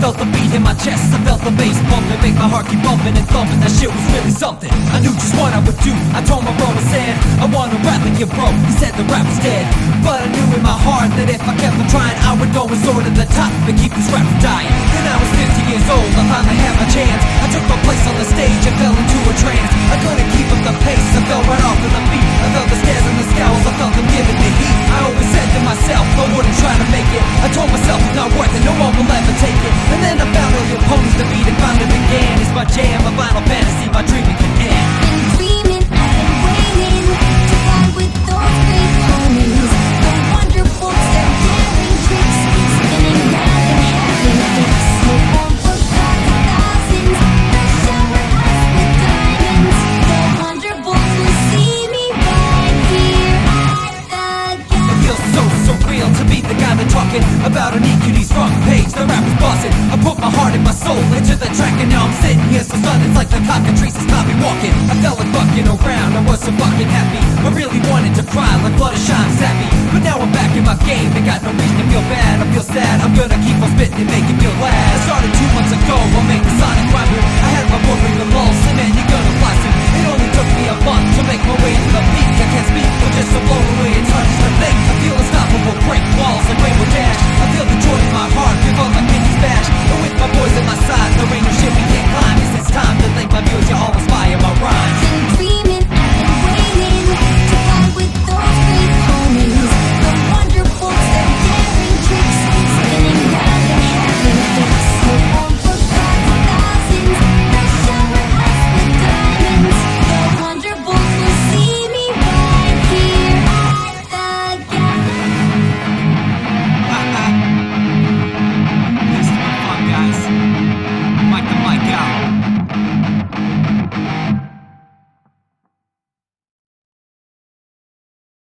felt the beat in my chest, I felt the bass pumping, make my heart keep bumping and thumping. That shit was really something. I knew just what I would do. I told my bro and said, I wanna rap like you, bro. He said the rap was dead, but I knew in my heart that if I kept on trying, I would go and soar to the top and keep this rap from dying. Then I was 50 years old, I finally had my chance. I took my place on the stage and fell into a trance. I couldn't keep up the pace, I fell right off of the beat. I felt the stares and the scowls, I felt them giving me heat. I always said to myself, I wouldn't try to make it. I told myself it's not worth it, no one will ever take it. And then I found all the opponents to beat and finally began. It's my jam, my final fantasy, my dream it can end. Dreaming, I've been waiting to fly with those great ponies. The wonderful, their daring tricks, spinning round and having kicks. No one forgot the thousands, they'll shower us with diamonds. The wonderfuls will see me right here at the gate. It feels so surreal to be the guy that's talking about an EQD's front page. The rap was bossing, I put my heart and my soul into the track, and now I'm sitting here so stunned. It's like the cockatrices caught me walking. I felt like bucking around, I was so fucking happy. I really wanted to cry like Fluttershy and Zappy. But now I'm back in my game, ain't got no reason to feel bad. I feel sad, I'm gonna keep on spitting and make it feel glad. I started 2 months